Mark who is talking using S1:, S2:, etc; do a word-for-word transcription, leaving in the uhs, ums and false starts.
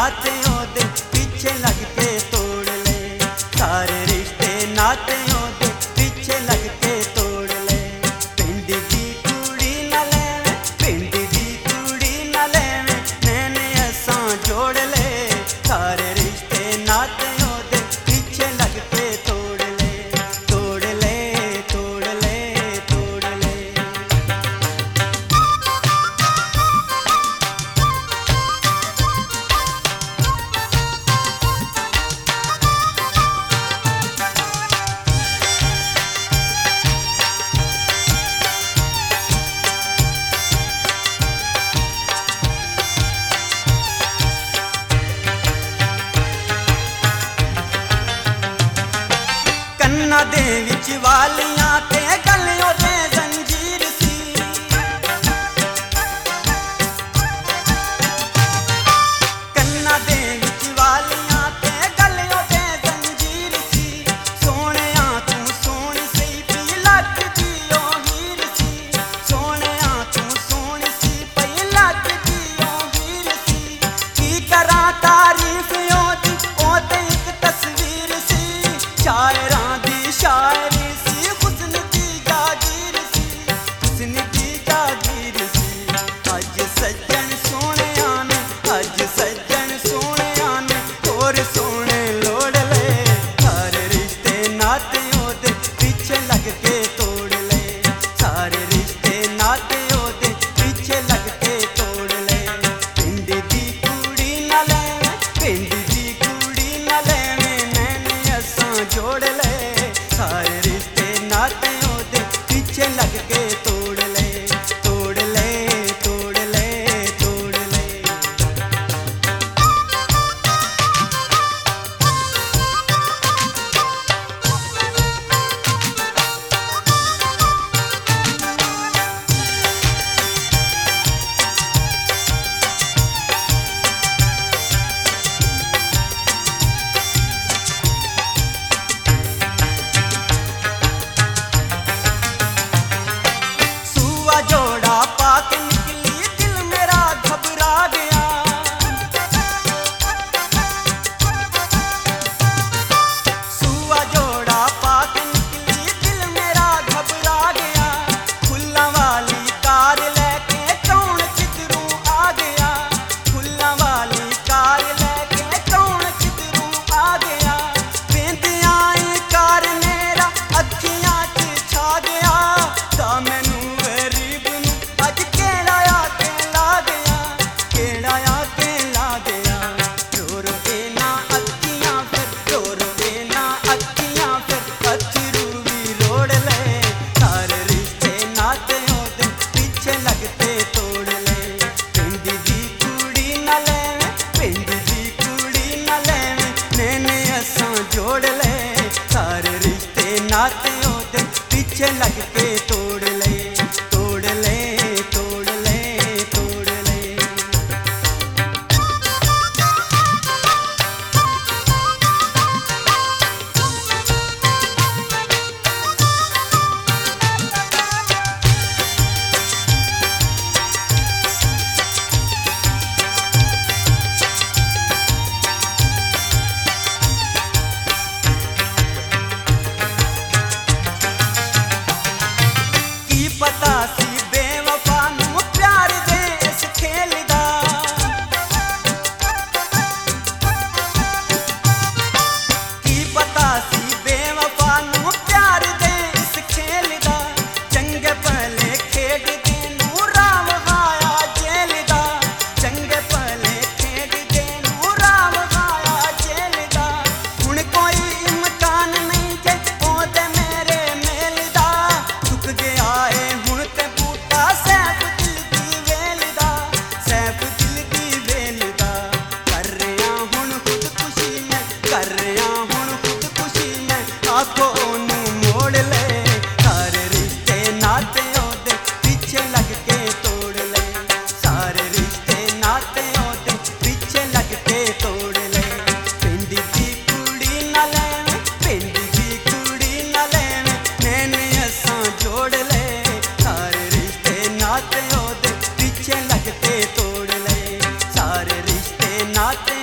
S1: नाते ओदे पीछे लग के तोड़ ले, सारे रिश्ते नाते ओदे पीछे लग के तोड़ ले। पिंड दी कुड़ी न लेवे, पिंड दी कुड़ी न लेवे, नैने असां जोड़ ले, सारे रिश्ते नाते ओदे पीछे लग के तोड़ ले, तोड़ ले, तोड़ ले, तोड़ ले। कन्ना दे विच वालियां ते गलियों ते जंजीर सी, कन्ना दे विच वालियां ते गलियों ते जंजीर सी। सोहणिया तू सोहणी सी पई लगदी ओ हीर सी, सोहणिया तू सोहणी सी पई लगदी ओ हीर सी। की करां तारीफ ओदी ओते इक तस्वीर सी, शायरां शायरी सी, हुस्न दी जागीर सी, हुस्न दी जागीर सी। अज सज्जन सोहणे ने, अज सज्जन सोहणे ने, होर सोहणे लोड़ ले, सारे रिश्ते नाते ओदे पीछे लग के तोड़ ले, सारे रिश्ते नाते ओदे पीछे लग के तोड़ ले। पिंड दी कुड़ी न लेवे, पिंड दी कुड़ी न लेवे, नैने असां जोड़ ले, सारे रिश्ते नाते ओदे पीछे लग के तोड़ ले, तोड़ ले, तोड़ ले, तोड़ ले। जोड़ा पाके निकली दिल मेरा घबरा गया, सुआ जोड़ा पाके निकली दिल मेरा घबरा गया। फुल्लां वाली कार लेके कौन किधरों आ गया, फुल्लां वाली कार लेके कौन किधरों आ गया। वेंदियां ई कार मेरा अखियां च छा गया, ता मैनू जोड़ ले, सारे रिश्ते नाते ओदे पीछे लग के तोड़ ले, तोड़ ले, तोड़ ले, तोड़ ले। पता सी बेवफा नू प्यार दे इस खेल दा, की पता सी बेवफा नू प्यार दे इस खेल दा। चंगे भले खेडदे नू राम हाया जेल दा, चंगे भले खेडदे नू राम हाया जेल दा। हुण कोई इम्कान नहीं जे ओदे मेरे मेल दा, सुख गया है सैफ दिल दी वेल दा, सैफ दिल दी वेल दा। कर रहा हुण खुदकुशी मैं, कर रहा हुण खुदकुशी मैं, आखो ओनू मोड़ ले, सारे रिश्ते नाते ओदे पीछे लग के तोड़ ले, सारे रिश्ते नाते ओदे पीछे लग के तोड़ ले। पिंड दी कुड़ी न लेवे, पिंड दी कुड़ी न लेवे, नैने असां जोड़ ले, सारे रिश्ते नाते ओदे पीछे लग के तोड़ ले, सारे रिश्ते नाते